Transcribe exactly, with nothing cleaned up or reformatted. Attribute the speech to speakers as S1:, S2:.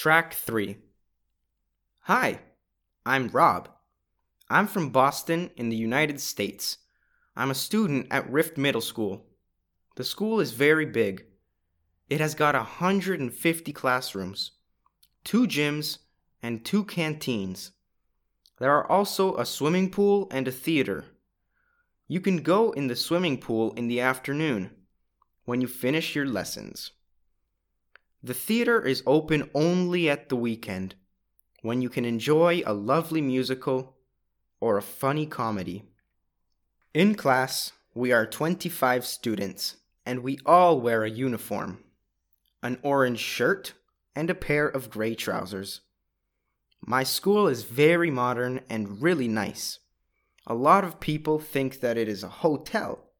S1: Track three. Hi, I'm Rob. I'm from Boston in the United States. I'm a student at Rift Middle School. The school is very big. It has got one hundred fifty classrooms, two gyms, and two canteens. There are also a swimming pool and a theater. You can go in the swimming pool in the afternoon, when you finish your lessons. The theater is open only at the weekend, when you can enjoy a lovely musical or a funny comedy. In class, we are twenty-five students, and we all wear a uniform, an orange shirt and a pair of gray trousers. My school is very modern and really nice. A lot of people think that it is a hotel,